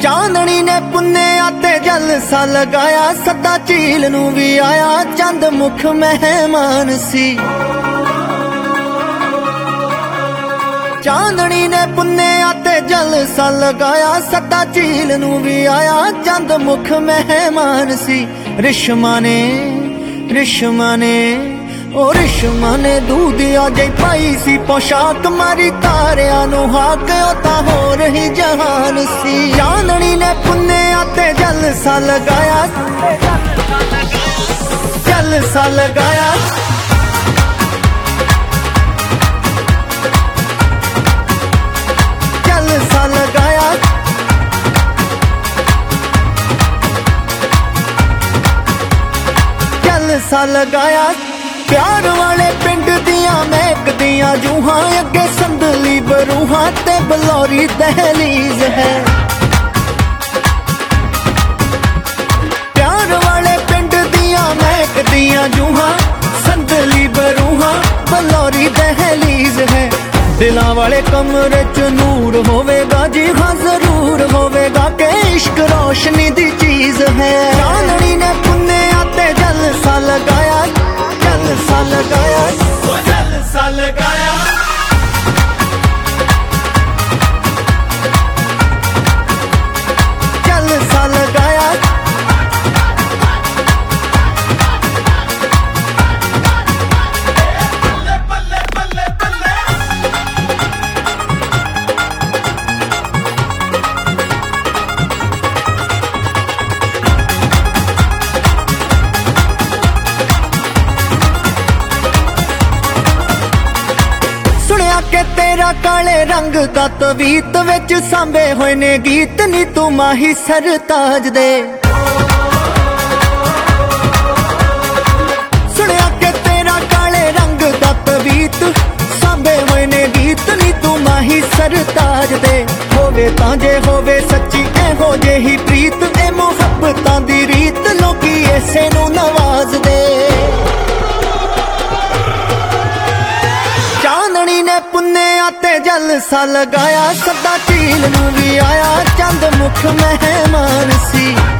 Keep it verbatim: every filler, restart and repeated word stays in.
चांदनी ने पुन्नेया ते जलसा लगाया, सदा झील नू भी आया, चंद मुख मेहमान सी। चांदनी ने पुन्नेया ते जलसा लगाया, सदा झील नू भी आया, चंद मुख मेहमान सी। रिश्मा ने रिश्मा ने ओ रिश्मा ने दूधिया जई पाई सी पोशाक, मारी तारिया नू हाक ओ तां हो रही जहान सी। चांदनी ने पुन्नेया ते जलसा लगाया, जलसा लगाया, जलसा लगाया, जलसा लगाया। प्यार वाले पिंड दिया महकदियां जूहां, अगे संदली बरूहां ते बलौरी दहलीज है। प्यार वाले पिंड दिया महकदियां जूहां, संदली बरूहां बलौरी दहलीज है। दिलां वाले कमरे च नूर होवेगा जी हाँ जरूर होवेगा, के इश्क रोशनी दी चीज है। चांदनी ने पुन्नेया ते जलसा लगाया, जलसा लगाया, जलसा लगाया, जलसा लगाया। के तेरा काले रंग दा तवीत विच सांभे होए ने गीत, नी तू माही सरताज दे। सुनिया के तेरा काले रंग दा तवीत सांभे होए ने गीत, नी तू माही सरताज दे। होवे तां जे होवे सच्ची एहो जेही प्रीत, ए मुहब्बतां दी रीत लोकी ऐसे नू नवाज दे। चांदनी ने पुन्नेया ते जलसा लगाया, सदा झील नू भी आया, चंद मुख मेहमान सी।